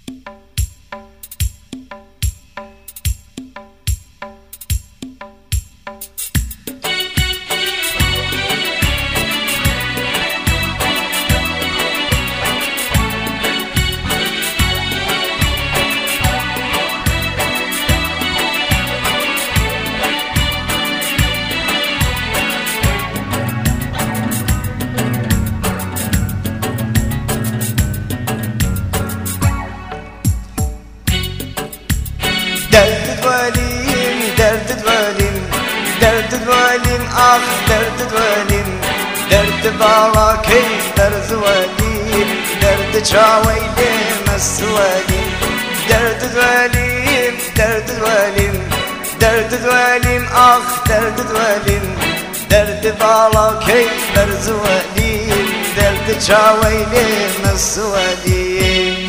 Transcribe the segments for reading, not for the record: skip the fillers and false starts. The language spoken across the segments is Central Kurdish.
درد دولیم درد دولیم درد دولیم آخ درد دولیم درد بالا کی درد دولیم درد چاویلیم السولیم درد دولیم درد دولیم درد دولیم آخ درد دولیم درد بالا کی درد دولیم درد چاویلیم السولیم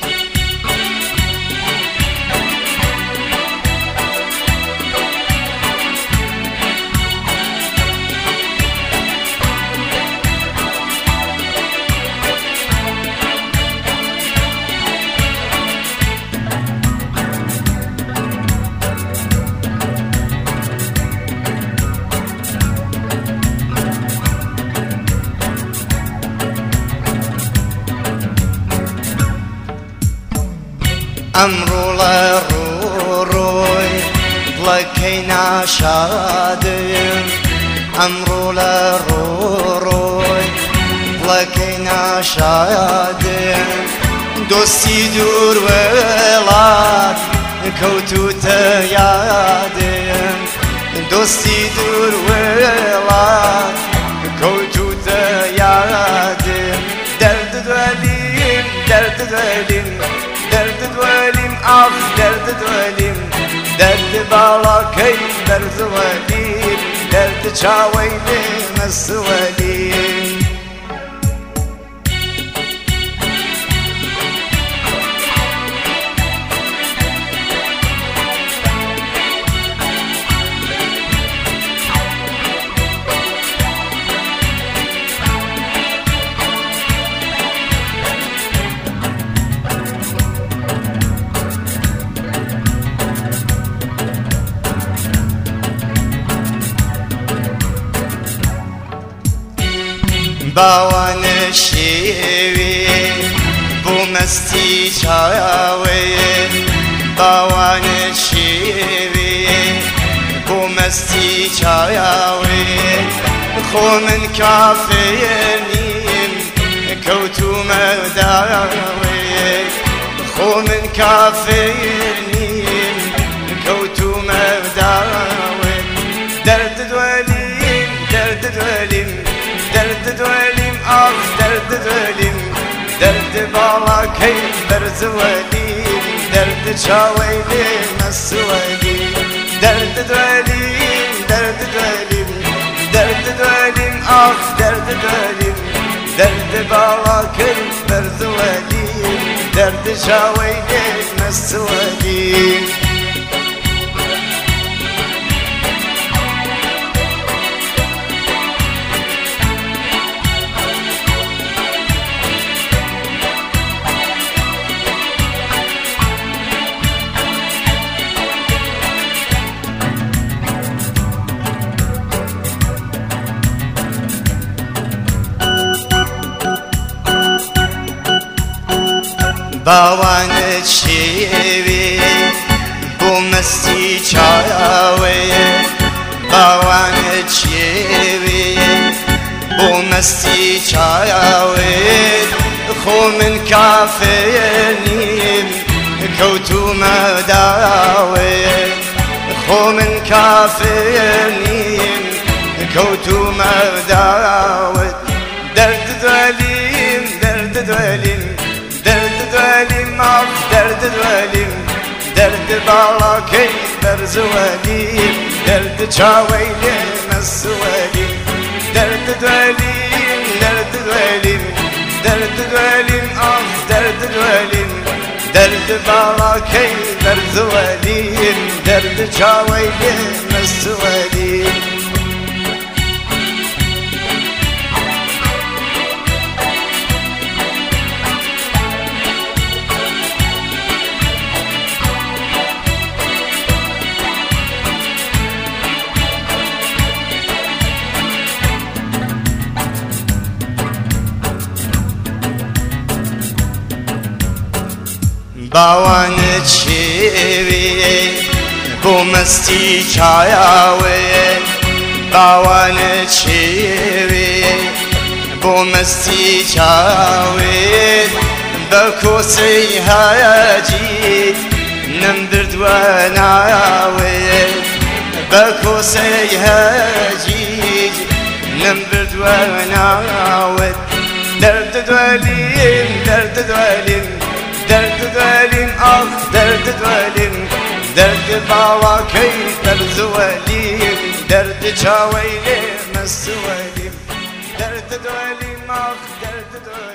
امرو لروی لکی نشادم امرو لروی لکی نشادم دوستی دور ولاد کوتو تیادم دوستی دور ولاد کوتو تیادم درد دولیم درد دولیم درد دولیم آخ درد دولیم درد بالا کی درد دولیم درد چاویلیم السولیم باوان شیوی بو مستی چاوی باوان شیوی بو مستی چاوی خو من کافرنیم کوتو مداوی خو من کافرنیم کوتو مداوی درد دولیم درد دولیم درد دولیم آخ درد دولیم درد بالا کی درد دولیم درد چاویلیم السولیم درد دولیم درد دولیم درد دولیم آخ درد دولیم درد بالا کی درد دولیم درد چاویلیم السولیم باوان شیوی بو مستی چاوی باوان شیوی بو مستی چاوی خو من کافرنیم کوتو مداوی خو من کافرنیم کوتو مداوی درد دولیم درد دولیم درد دولیم آخ درد دولیم درد بالا کی درد دولیم درد چاویلیم السولیم درد دولیم درد دولیم درد دولیم آخ درد دولیم درد بالا کی درد دولیم درد چاویلیم السولیم باوانت شیوی بو مستی چایاوی باوانت شیوی بو مستی چاوی بکوسی هاجی نمبرد و ناوی بکوسی هاجی نمبرد و ناوی درد دولیم درد دولیم درد دولیم آخ درد دولیم درد باوا کی درد دولیم درد چاویلیم مستولیم درد دولیم آخ درد دولیم